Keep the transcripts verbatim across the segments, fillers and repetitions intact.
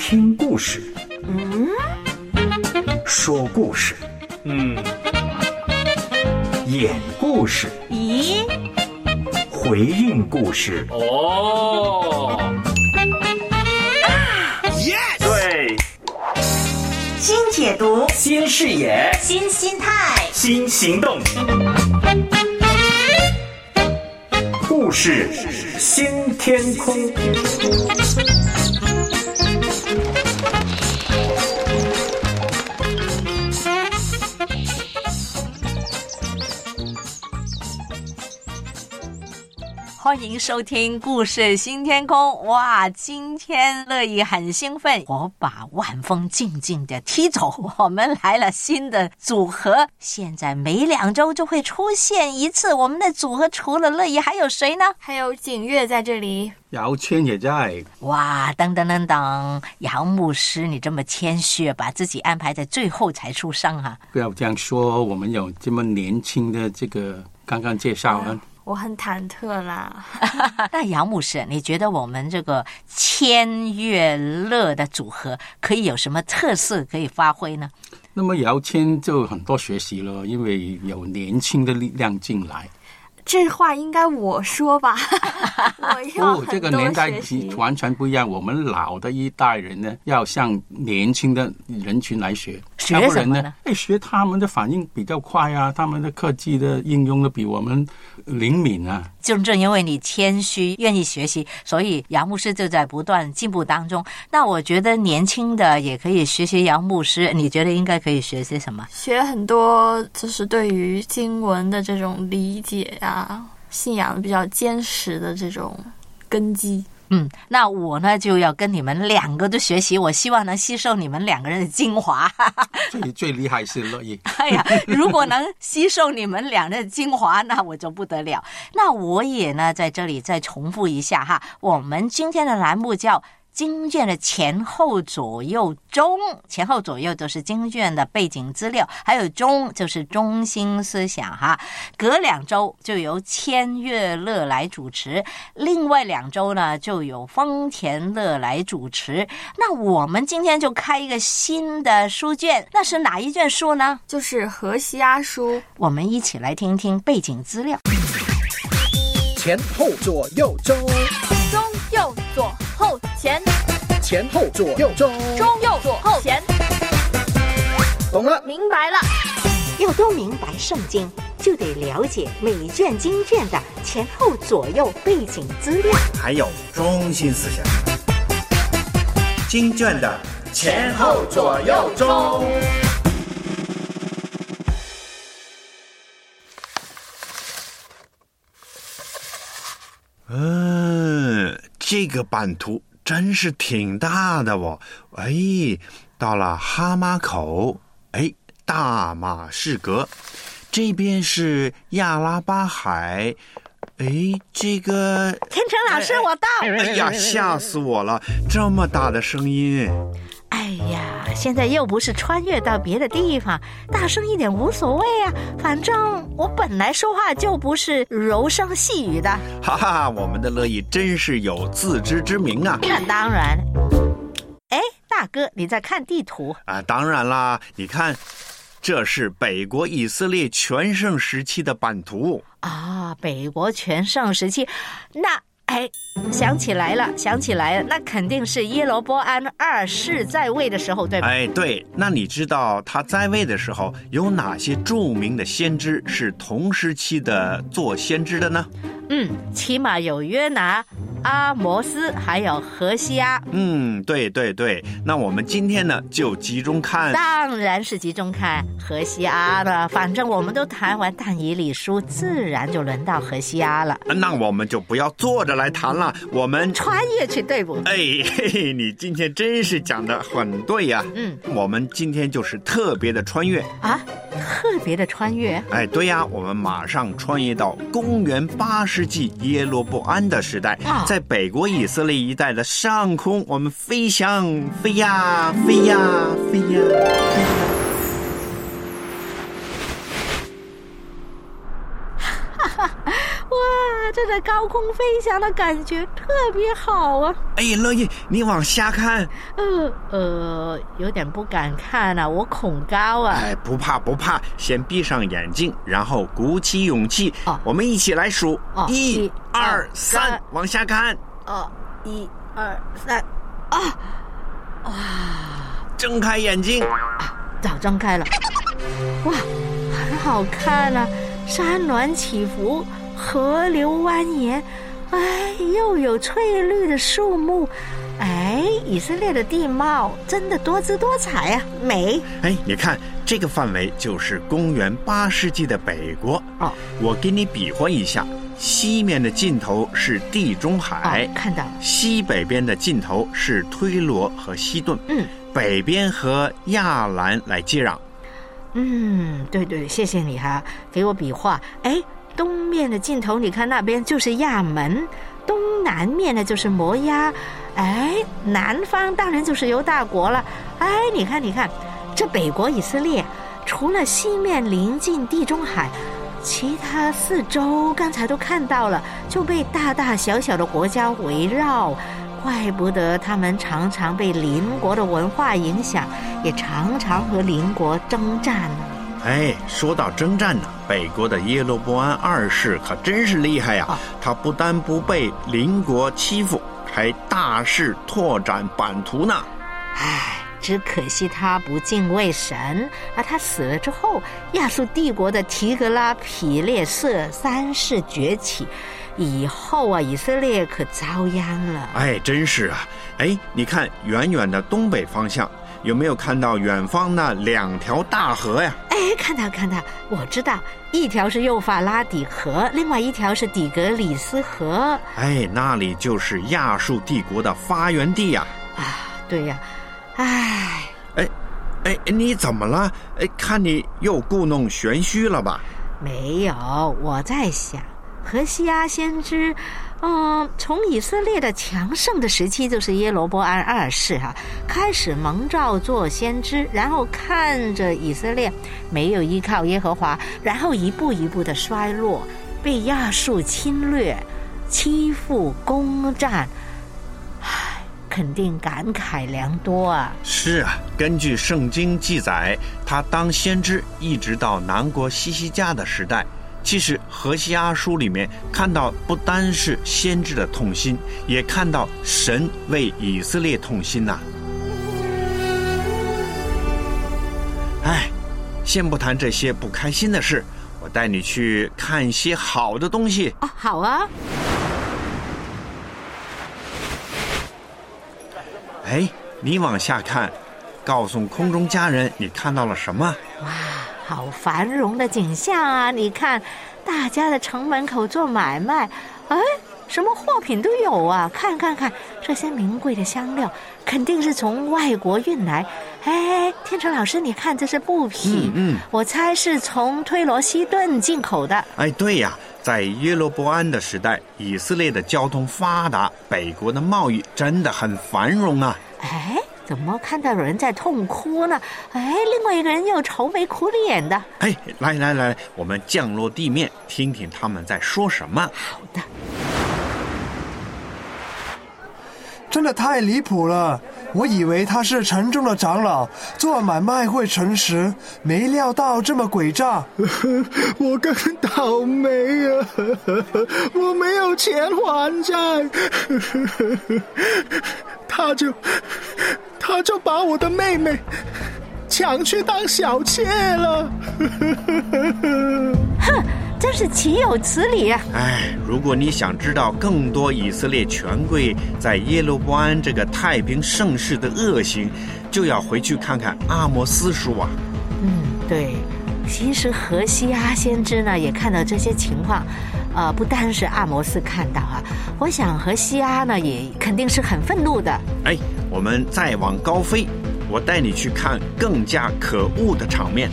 听故事， 嗯， 说故事， 嗯， 演故事， 咦， 回应故事。 哦，对， 新解读， 新视野， 新心态， 新行动，故事新天空。 欢迎收听故事新天空。哇，今天乐意很兴奋，我把万峰静静的踢走，我们来了新的组合，现在每两周就会出现一次。我们的组合除了乐意还有谁呢？ 还有景月在这里， 姚谦也在。 哇，等等等等，姚牧师你这么谦虚，把自己安排在最后才出声啊。 不要这样说，我们有这么年轻的这个刚刚介绍啊， 我很忐忑啦。 那姚牧师，你觉得我们这个谦乐乐的组合可以有什么特色可以发挥呢？ 那么姚谦就很多学习了，因为有年轻的力量进来。 这话应该我说吧？我要哦，这个年代完全不一样。我们老的一代人呢，要向年轻的人群来学。 学什么呢？ 哎，学他们的反应比较快啊，他们的科技的应用的比我们灵敏啊。 正正因为你谦虚，愿意学习，所以姚牧师就在不断进步当中。那我觉得年轻的也可以学学姚牧师，你觉得应该可以学些什么？ 学很多，就是对于经文的这种理解啊，信仰比较坚实的这种根基。 嗯，那我呢就要跟你们两个都学习，我希望能吸收你们两个人的精华。 最最厉害是乐意。 哎呀，如果能吸收你们两人的精华，那我就不得了。那我也呢在这里再重复一下哈，我们今天的栏目叫经卷的前后左右中，前后左右都是经卷的背景资料，还有中就是中心思想哈。隔两周就由谦乐乐来主持，另外两周呢就由丰田乐来主持。那我们今天就开一个新的书卷，那是哪一卷书呢？ 就是何西阿书。 我们一起来听听背景资料。 前后左右中， 中右左后前， 前后左右中， 中右左后前。 懂了， 明白了。 要多明白圣经，就得了解每卷经卷的前后左右背景资料， 还有中心思想。经卷的前后左右中。嗯，这个版图真是挺大的哦。哎，到了哈马口，哎，大马士革，这边是亚拉巴海。哎，这个天成老师，我到。 哎呀，吓死我了，这么大的声音。 哎呀，现在又不是穿越到别的地方，大声一点无所谓啊，反正我本来说话就不是柔声细语的。 哈哈，我们的乐意真是有自知之明啊。 那当然。哎，大哥，你在看地图啊？当然啦，你看，这是北国以色列全盛时期的版图啊，北国全盛时期，那哎，想起来了，想起来了，那肯定是耶罗波安二世在位的时候，对吧？ 哎，对。那你知道他在位的时候有哪些著名的先知是同时期的做先知的呢？ 嗯，起码有约拿、阿摩斯，还有何西阿。 嗯，对对对。那我们今天呢，就集中看。 当然是集中看何西阿了。反正我们都谈完但以理书，自然就轮到何西阿了。 那我们就不要坐着来谈了，我们穿越去，对不？ 哎，嘿嘿，你今天真是讲得很对呀。 嗯， 我们今天就是特别的穿越啊，特别的穿越。 哎，对呀，我们马上穿越到公元八世纪耶罗波安的时代， 啊、 在北国以色列一带的上空，我们飞翔，飞呀，飞呀，飞呀，飞呀。 哇， 这个高空飞翔的感觉特别好啊！ 哎，乐意，你往下看。 呃呃，有点不敢看啊，我恐高啊。 哎，不怕不怕，先闭上眼睛，然后鼓起勇气。哦，我们一起来数，哦、一、二、三，往下看。 哦，一、二、三，啊，哇！ 睁开眼睛。 啊，早睁开了。哇，很好看啊！山峦起伏，河流蜿蜒，哎，又有翠绿的树木，哎，以色列的地貌真的多姿多彩啊，美！ 哎，你看这个范围就是公元八世纪的北国哦。我给你比划一下，西面的尽头是地中海， 哦、看到了。 西北边的尽头是推罗和西顿，嗯，北边和亚兰来接壤。 嗯，对对，谢谢你哈，给我比划。哎，东面的尽头，你看那边就是亚门，东南面呢就是摩押，哎，南方当然就是犹大国了。哎，你看，你看，这北国以色列，除了西面临近地中海，其他四周刚才都看到了，就被大大小小的国家围绕。怪不得他们常常被邻国的文化影响，也常常和邻国征战呢。 哎，说到征战呢，北国的耶罗波安二世可真是厉害呀、啊！他不但不被邻国欺负，还大肆拓展版图呢。 唉，只可惜他不敬畏神，而他死了之后，亚述帝国的提格拉皮列色三世崛起。以后啊，以色列可遭殃了。 哎，真是啊！哎，你看远远的东北方向，有没有看到远方那两条大河呀？ 哎，看到看到，我知道，一条是幼发拉底河，另外一条是底格里斯河。 哎，那里就是亚述帝国的发源地呀！ 啊，对呀，唉， 哎，哎，你怎么了？哎，看你又故弄玄虚了吧？ 没有，我在想。何西阿先知，嗯，从以色列的强盛的时期，就是耶罗波安二世哈、啊，开始蒙召做先知，然后看着以色列没有依靠耶和华，然后一步一步的衰落，被亚述侵略、欺负、攻占，唉，肯定感慨良多啊。 是啊，根据圣经记载，他当先知一直到南国西西家的时代。其实何西阿书里面看到不单是先知的痛心，也看到神为以色列痛心呐、啊。哎，先不谈这些不开心的事，我带你去看一些好的东西。 哦，好啊。 哎，你往下看，告诉空中家人你看到了什么？ 哇，好繁荣的景象啊！你看，大家的城门口做买卖，哎，什么货品都有啊！看看看，这些名贵的香料肯定是从外国运来。哎，天成老师，你看这是布匹，嗯嗯，我猜是从推罗西顿进口的。 哎，对呀，在耶罗波安的时代，以色列的交通发达，北国的贸易真的很繁荣啊。 哎，怎么看到有人在痛哭呢？哎，另外一个人又愁眉苦脸的。 哎，来来来，我们降落地面，听听他们在说什么。 好的。 真的太离谱了！我以为他是城中的长老，做买卖会诚实，没料到这么诡诈。 我更倒霉啊！我没有钱还债，他就他就把我的妹妹抢去当小妾了。 哼！真是岂有此理啊！ 哎，如果你想知道更多以色列权贵在耶罗波安这个太平盛世的恶行，就要回去看看阿摩斯书啊。 嗯，对，其实何西阿先知呢也看到这些情况，呃，不单是阿摩斯看到啊，我想何西阿呢也肯定是很愤怒的。 哎，我们再往高飞，我带你去看更加可恶的场面。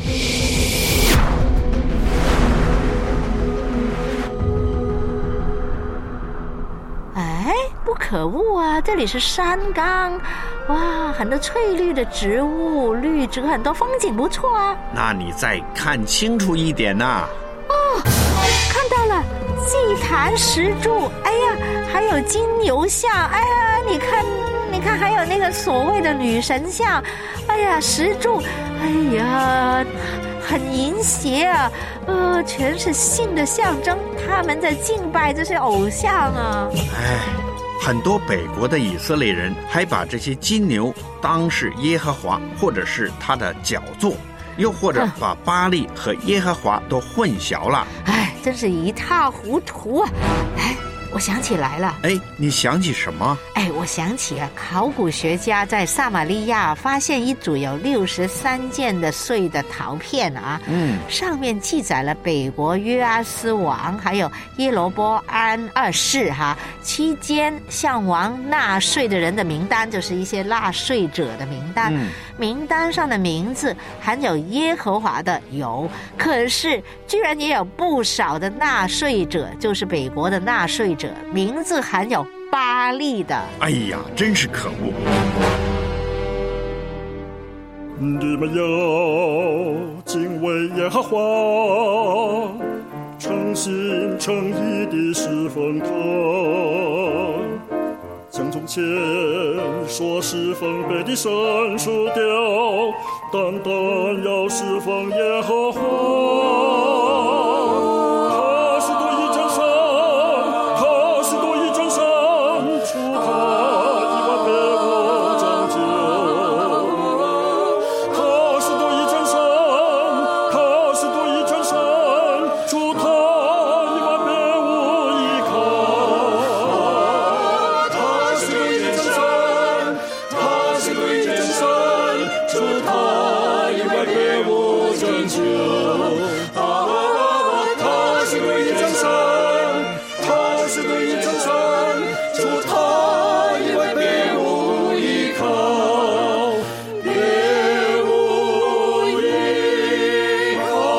不可恶啊！这里是山冈，哇，很多翠绿的植物，绿植很多，风景不错啊。 那你再看清楚一点呐、啊！ 哦，看到了， 祭坛石柱，哎呀，还有金牛像，哎呀，你看，你看，还有那个所谓的女神像，哎呀，石柱，哎呀，很淫邪啊，呃，全是性的象征，他们在敬拜这些偶像啊。 哎，很多北国的以色列人还把这些金牛当是耶和华或者是他的脚座，又或者把巴力和耶和华都混淆了。 哎，真是一塌糊涂啊！哎，我想起来了。 哎，你想起什么？ 哎，我想起了考古学家在撒玛利亚发现一组有六十三件的碎的陶片啊， 嗯， 上面记载了北国约阿斯王还有耶罗波安二世哈期间向王纳税的人的名单，就是一些纳税者的名单。 嗯， 名单上的名字含有耶和华的有，可是居然也有不少的纳税者，就是北国的纳税者，名字含有巴力的。 哎呀，真是可恶！ 你们要敬畏耶和华，诚心诚意地侍奉他，将从前说侍奉别的神除掉，单单要侍奉耶和华。他是独一真神，他是独一真神，除他以外别无拯救。他是独一真神，他是独一真神，除他以外别无依靠。他是独一真神，他是独一真神，除他以外别无拯救。他是独一真神，他是独一真神，除他以外别无依靠，别无依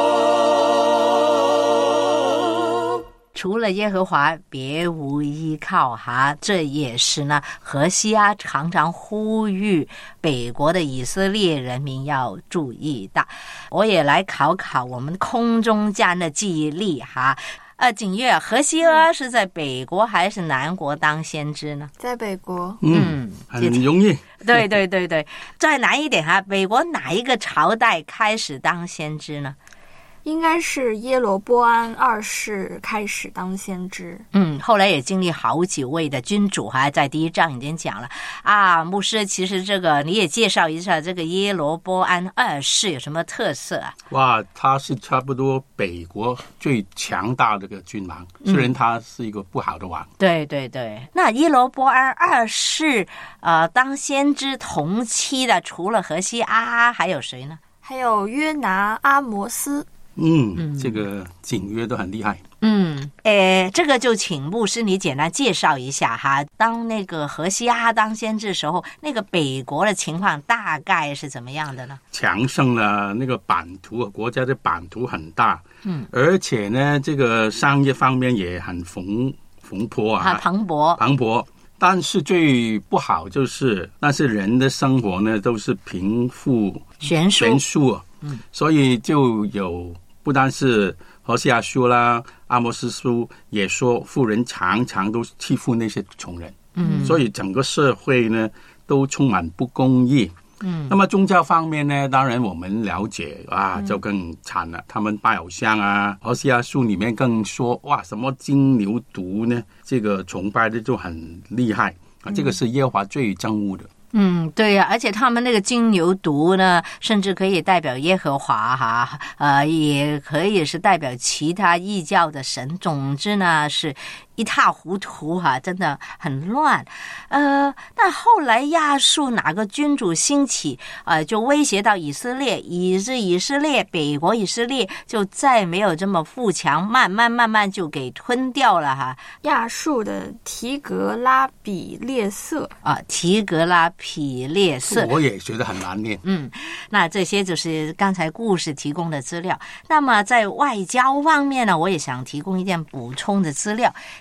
靠。 除了耶和华，别无依靠哈，这也是呢，何西阿常常呼吁北国的以色列人民要注意的。我也来考考我们空中站的记忆力哈。呃，景月，何西阿是在北国还是南国当先知呢？ 在北国。 嗯，很容易。 对对对对，再难一点哈，北国哪一个朝代开始当先知呢？ 应该是耶罗波安二世开始当先知。 嗯，后来也经历好几位的君主哈，在第一章已经讲了啊。牧师，其实这个你也介绍一下这个耶罗波安二世有什么特色啊？ 哇，他是差不多北国最强大的一个君王，虽然他是一个不好的王。 嗯、对对对，那耶罗波安二世呃当先知同期的，除了何西阿还有谁呢？ 还有约拿、阿摩斯。 嗯，嗯这个景约都很厉害。 嗯，诶，这个就请牧师你简单介绍一下哈。当那个何西阿当先知的时候，那个北国的情况大概是怎么样的呢？ 强盛了，那个版图国家的版图很大， 嗯， 而且呢，这个商业方面也很蓬蓬勃啊， 蓬勃蓬勃。但是最不好就是那些人的生活呢，都是贫富悬殊， 悬殊啊， 嗯， 所以就有。不单是何西阿书啦，阿摩斯书也说，富人常常都欺负那些穷人， 嗯， 所以整个社会呢都充满不公义， 嗯。 那么宗教方面呢，当然我们了解啊，就更惨了，他们拜偶像啊，何西阿书里面更说哇，什么金牛犊呢，这个崇拜的就很厉害啊，这个是耶和华最憎恶的。 嗯，对呀、啊，而且他们那个金牛犊呢，甚至可以代表耶和华哈，呃，也可以是代表其他异教的神。总之呢，是一塌糊涂哈、啊，真的很乱。呃，那后来亚述哪个君主兴起，呃，就威胁到以色列，以致以色列北国以色列就再没有这么富强，慢慢慢慢就给吞掉了哈。 亚述的提格拉比列色啊，提格拉比列色， 我也觉得很难念。 嗯，那这些就是刚才故事提供的资料。那么在外交方面呢，我也想提供一点补充的资料。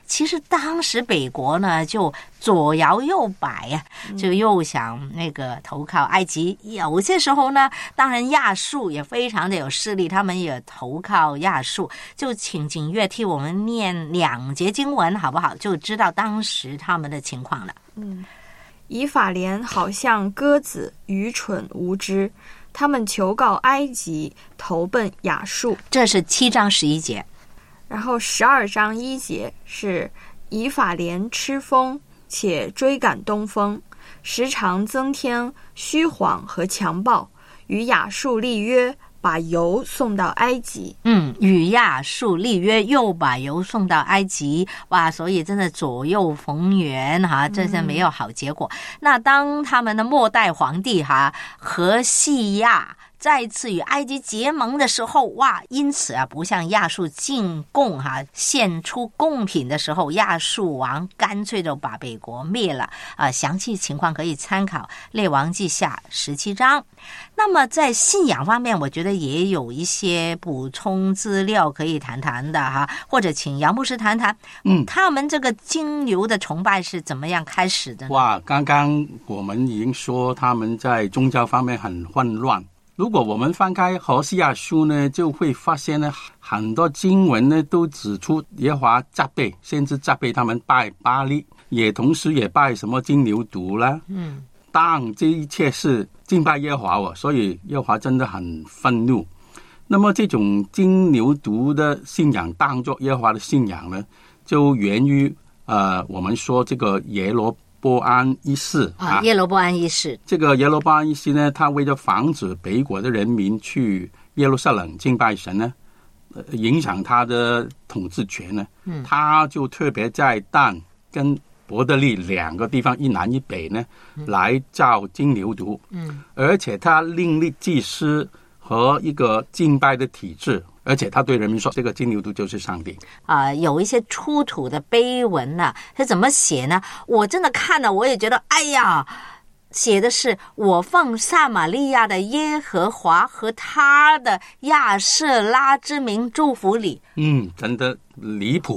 其实当时北国呢就左摇右摆啊，就又想那个投靠埃及。有些时候呢，当然亚述也非常的有势力，他们也投靠亚述。就请景月替我们念两节经文好不好？就知道当时他们的情况了。 嗯，以法莲好像鸽子，愚蠢无知，他们求告埃及，投奔亚述。 这是七章十一节。 然后十二章一节是以法莲吃风，且追赶东风，时常增添虚谎和强暴，与亚述立约，把油送到埃及。 嗯，与亚述立约，又把油送到埃及。哇，所以真的左右逢源哈，真是没有好结果。嗯、那当他们的末代皇帝哈何西亚再次与埃及结盟的时候，哇，因此啊，不向亚述进贡哈、啊，献出贡品的时候，亚述王干脆就把北国灭了啊。详细情况可以参考《列王记下》十七章。那么在信仰方面，我觉得也有一些补充资料可以谈谈的哈，或者请杨牧师谈谈，嗯，他们这个金牛的崇拜是怎么样开始的呢？ 哇，刚刚我们已经说他们在宗教方面很混乱。如果我们翻开何西阿书呢，就会发现呢，很多经文呢都指出耶和华责备，先知责备他们拜巴力，也同时也拜什么金牛犊啦。嗯，当这一切是敬拜耶和华哦，所以耶和华真的很愤怒。那么这种金牛犊的信仰当作耶和华的信仰呢，就源于呃我们说这个耶罗波安一世啊，耶罗波安一世， 这个耶罗波安一世呢，他为了防止北国的人民去耶路撒冷敬拜神呢，呃、影响他的统治权呢，嗯，他就特别在但跟伯特利两个地方一南一北呢，嗯、来造金牛犊，嗯，而且他另立祭司和一个敬拜的体制。而且他对人民说，这个金牛犊就是上帝啊、呃！有一些出土的碑文呢、啊，是怎么写呢？我真的看了，我也觉得，哎呀，写的是我奉撒玛利亚的耶和华和他的亚舍拉之名祝福你。 嗯，真的离谱。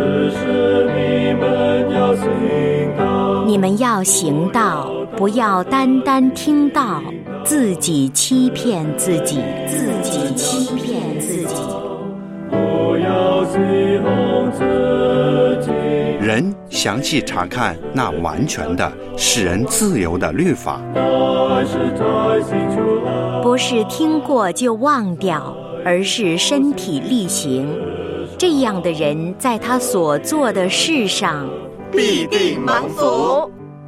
你们要行道，不要单单听道，自己欺骗自己，自己欺骗自己。不要欺哄自己。人详细查看那完全的使人自由的律法， 不是听过就忘掉，而是身体力行。这样的人在他所做的事上必定蒙福。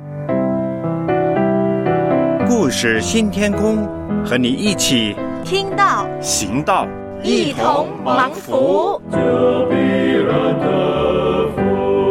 故事新天空，和你一起听到行道， 一同蒙福。 就必然得福。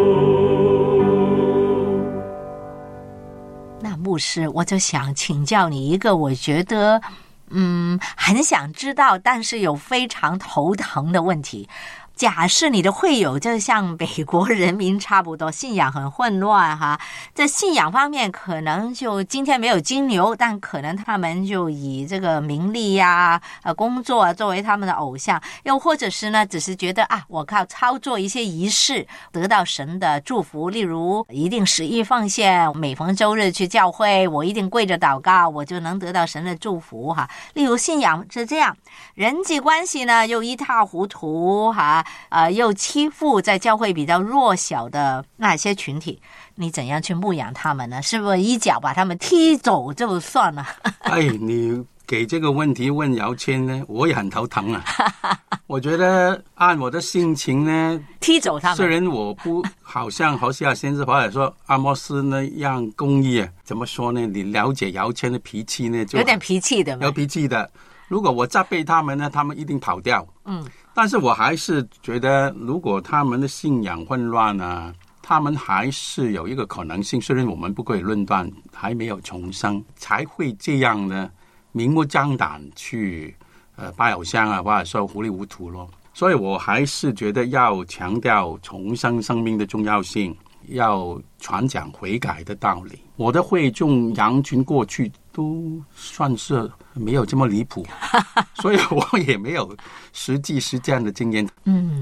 那牧师，我就想请教你一个，我觉得嗯很想知道，但是有非常头疼的问题。假设你的会友就像北国人民差不多，信仰很混乱哈，在信仰方面可能就今天没有金牛，但可能他们就以这个名利呀、呃工作啊作为他们的偶像，又或者是呢只是觉得啊，我靠操作一些仪式得到神的祝福，例如一定十一奉献，每逢周日去教会，我一定跪着祷告，我就能得到神的祝福哈。例如信仰是这样，人际关系呢又一塌糊涂哈。呃，又欺负在教会比较弱小的那些群体，你怎样去牧养他们呢？是不是一脚把他们踢走就算了？ 哎，你给这个问题问姚谦呢，我也很头疼啊。我觉得按我的心情呢， 踢走他们。 虽然我不好像何西阿先知或者说阿摩斯那样公义啊，怎么说呢？你了解姚谦的脾气呢，就有点脾气的嘛， 有脾气的。如果我责备他们呢，他们一定跑掉。嗯。但是我还是觉得，如果他们的信仰混乱啊，他们还是有一个可能性，虽然我们不可以论断，还没有重生，才会这样呢，明目张胆去呃拜偶像啊，或者说糊里糊涂咯。所以我还是觉得要强调重生生命的重要性，要传讲悔改的道理。我的会众羊群过去都算是没有这么离谱，所以我也没有实际实践的经验。 嗯，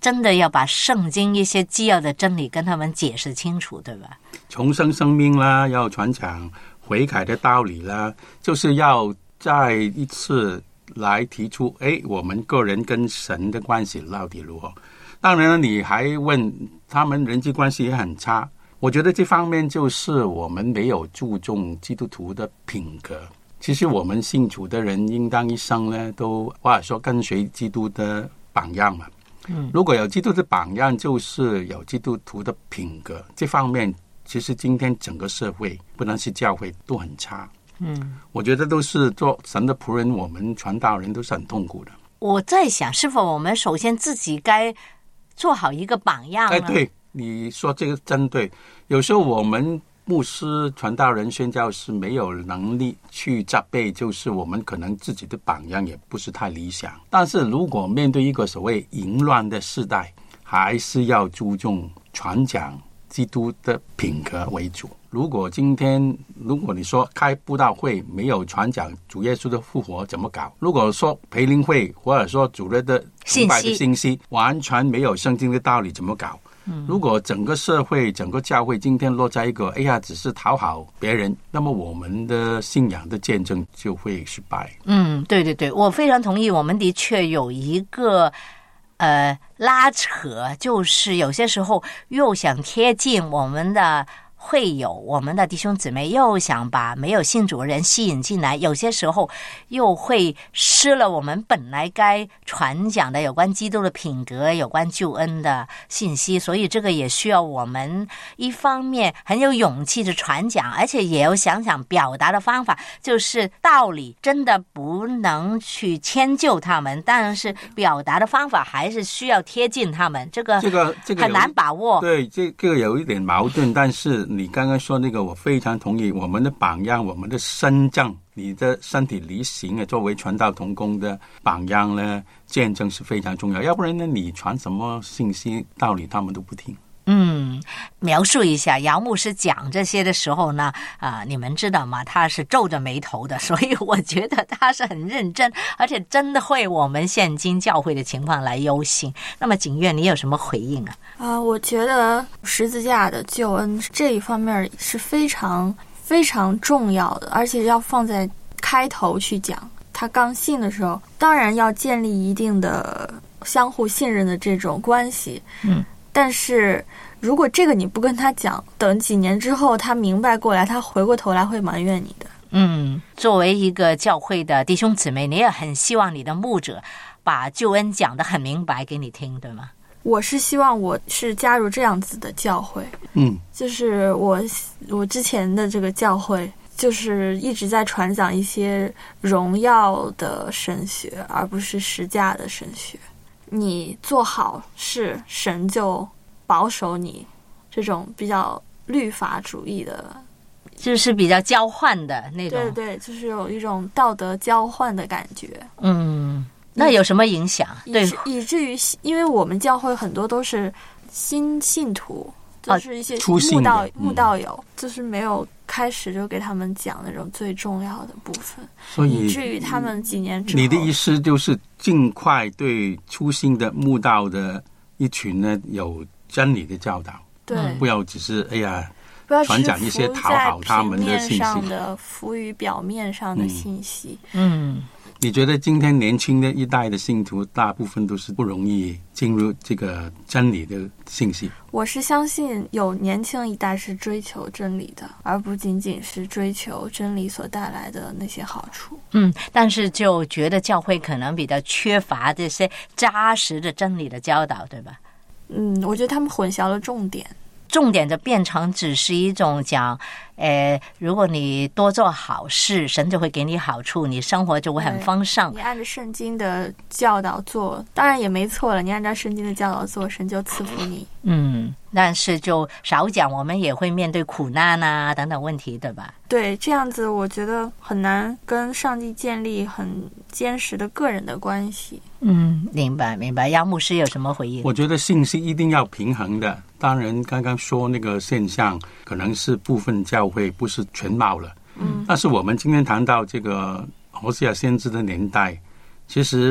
真的要把圣经一些基要的真理跟他们解释清楚，对吧？ 重生生命啦，要传讲悔改的道理啦，就是要再一次来提出，哎，我们个人跟神的关系到底如何？当然了，你还问他们人际关系也很差，我觉得这方面就是我们没有注重基督徒的品格。其实我们信主的人应当一生呢，都或者说跟随基督的榜样嘛。嗯，如果有基督的榜样，就是有基督徒的品格。这方面，其实今天整个社会，不单是教会，都很差。嗯，我觉得都是做神的仆人，我们传道人都是很痛苦的。 我在想，是否我们首先自己该做好一个榜样呢？ 哎，对，你说这个真对。有时候我们牧师、传道人、宣教师没有能力去责备，就是我们可能自己的榜样也不是太理想。但是如果面对一个所谓淫乱的时代，还是要注重传讲基督的品格为主。如果今天如果你说开布道会没有传讲主耶稣的复活怎么搞？如果说培灵会或者说主日的崇拜的信息完全没有圣经的道理怎么搞？如果整个社会整个教会今天落在一个哎呀只是讨好别人，那么我们的信仰的见证就会失败。 嗯，对对对，我非常同意。我们的确有一个呃拉扯，就是有些时候又想贴近我们的会友，我们的弟兄姊妹又想把没有信主的人吸引进来，有些时候又会失了我们本来该传讲的有关基督的品格，有关救恩的信息。所以这个也需要我们一方面很有勇气的传讲，而且也有想想表达的方法，就是道理真的不能去迁就他们，但是表达的方法还是需要贴近他们，这个这个这个很难把握。 对，这个有一点矛盾，但是你刚刚说那个我非常同意，我们的榜样，我们的身证，你的身体力行啊，作为传道同工的榜样呢，见证是非常重要，要不然呢你传什么信息道理他们都不听。 嗯，描述一下姚牧师讲这些的时候呢，啊、呃，你们知道吗？他是皱着眉头的，所以我觉得他是很认真，而且真的会我们现今教会的情况来忧心。那么景岳，你有什么回应啊？ 啊、呃，我觉得十字架的救恩这一方面是非常非常重要的，而且要放在开头去讲。他刚信的时候，当然要建立一定的相互信任的这种关系。嗯。但是如果这个你不跟他讲，等几年之后他明白过来，他回过头来会埋怨你的。 嗯，作为一个教会的弟兄姊妹，你也很希望你的牧者把救恩讲得很明白给你听，对吗？ 我是希望我是加入这样子的教会。嗯，就是我我之前的这个教会就是一直在传讲一些荣耀的神学，而不是实价的神学。你做好事，神就保守你，这种比较律法主义的， 就是比较交换的那种。 对对，就是有一种道德交换的感觉。 嗯，那有什么影响？对， 以至于因为我们教会很多都是新信徒，就是一些慕道、啊、慕道友、嗯，就是没有开始就给他们讲那种最重要的部分， 所以以至于他们几年之后， 你的意思就是尽快对初心的慕道的一群呢有真理的教导， 对， 不要只是哎呀， 不要传讲一些讨好他们的信息， 上的浮于表面上的信息。 嗯， 你觉得今天年轻的一代的信徒大部分都是不容易进入这个真理的信息？ 我是相信有年轻一代是追求真理的，而不仅仅是追求真理所带来的那些好处。 嗯，但是就觉得教会可能比较缺乏这些扎实的真理的教导，对吧？ 嗯，我觉得他们混淆了重点。 重点就变成只是一种讲，呃，如果你多做好事，神就会给你好处，你生活就会很丰盛。 你按照圣经的教导做，当然也没错了。你按照圣经的教导做，神就赐福你。 嗯，但是就少讲，我们也会面对苦难啊等等问题，对吧？ 对，这样子我觉得很难跟上帝建立很坚实的个人的关系。 嗯，明白明白。杨牧师有什么回应？ 我觉得信息一定要平衡的。当然刚刚说那个现象可能是部分教会，不是全貌了。嗯，但是我们今天谈到这个何西阿先知的年代，其实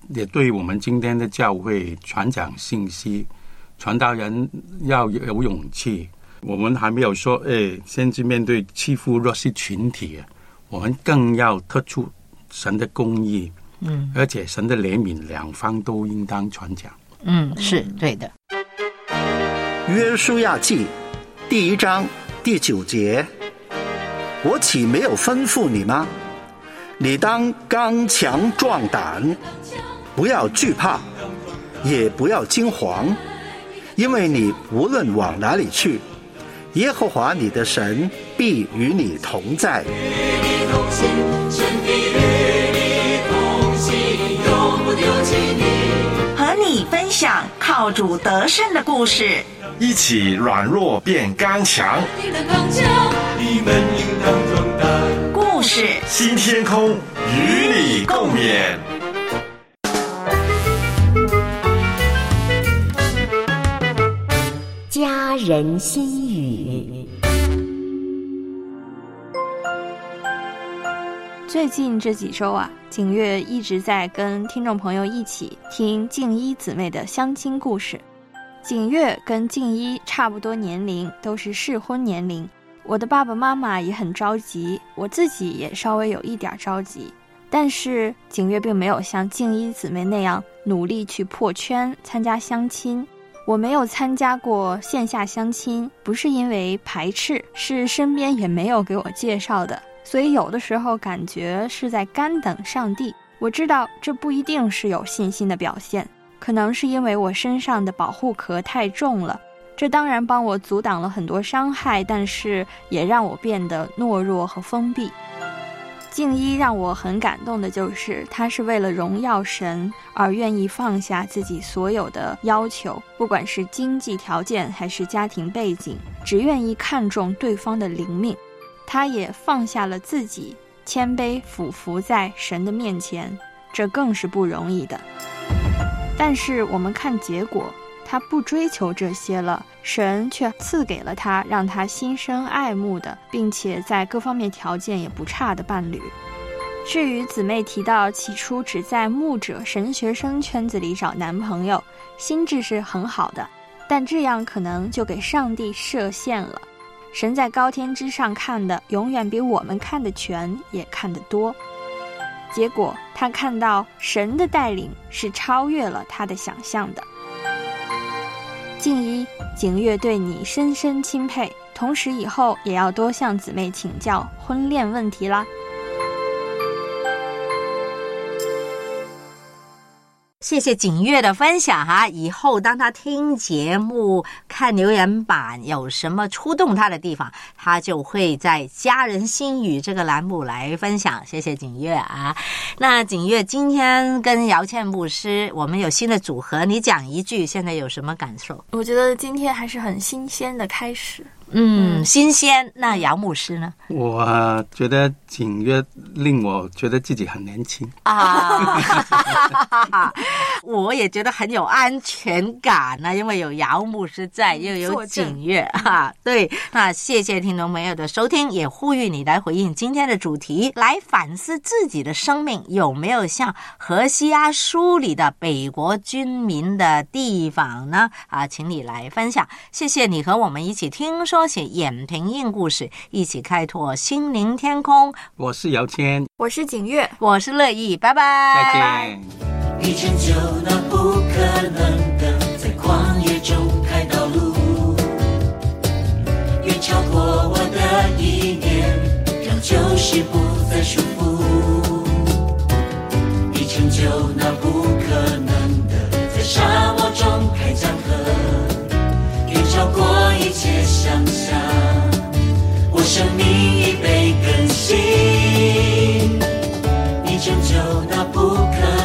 也对我们今天的教会传讲信息，传道人要有勇气。我们还没有说，哎，先去面对欺负弱势群体，我们更要突出神的公义，嗯，而且神的怜悯，两方都应当传讲。 嗯，是对的。 约书亚记第一章第九节，我岂没有吩咐你吗？你当刚强壮胆，不要惧怕，也不要惊惶，因为你无论往哪里去，耶和华你的神必与你同在。与你同行，神必与你同行，永不丢弃你。 和你分享靠主得胜的故事， 一起软弱变刚强。 你们应当壮胆。 故事新天空与你共勉。 家人心语。 最近这几周啊，景月一直在跟听众朋友一起听静一姊妹的相亲故事。景月跟静一差不多年龄，都是适婚年龄。我的爸爸妈妈也很着急，我自己也稍微有一点着急。但是景月并没有像静一姊妹那样努力去破圈参加相亲。我没有参加过线下相亲，不是因为排斥，是身边也没有给我介绍的，所以有的时候感觉是在干等上帝。我知道这不一定是有信心的表现，可能是因为我身上的保护壳太重了，这当然帮我阻挡了很多伤害，但是也让我变得懦弱和封闭。静一让我很感动的就是他是为了荣耀神而愿意放下自己所有的要求，不管是经济条件还是家庭背景，只愿意看重对方的灵命。他也放下了自己，谦卑俯伏在神的面前，这更是不容易的。但是我们看结果，他不追求这些了，神却赐给了他让他心生爱慕的，并且在各方面条件也不差的伴侣。至于姊妹提到起初只在牧者神学生圈子里找男朋友，心智是很好的，但这样可能就给上帝设限了。神在高天之上看的永远比我们看的全，也看得多。结果他看到神的带领是超越了他的想象的。静一，景月对你深深钦佩，同时以后也要多向姊妹请教婚恋问题啦。 谢谢景月的分享哈，以后当他听节目看留言板有什么触动他的地方，他就会在家人心语这个栏目来分享。谢谢景月啊。那景月今天跟姚倩牧师我们有新的组合，你讲一句现在有什么感受？ 我觉得今天还是很新鲜的开始。 嗯，新鲜。那姚牧师呢？ 我觉得景月令我觉得自己很年轻啊，我也觉得很有安全感呢、啊，因为有姚牧师在，又有景月啊。对，那谢谢听众朋友的收听，也呼吁你来回应今天的主题，来反思自己的生命有没有像何西阿书里的北国军民的地方呢？啊，请你来分享。谢谢你和我们一起听说。说写眼平印故事，一起开拓心灵天空。 我是姚谦， 我是景月， 我是乐意，拜拜， 再见。 你成就那不可能的，在旷野中开道路，远超过我的意念，让旧事不再束缚。你成就那不可能的，在沙漠中开江河，远超过一切想象，我生命已被更新。你成就那不可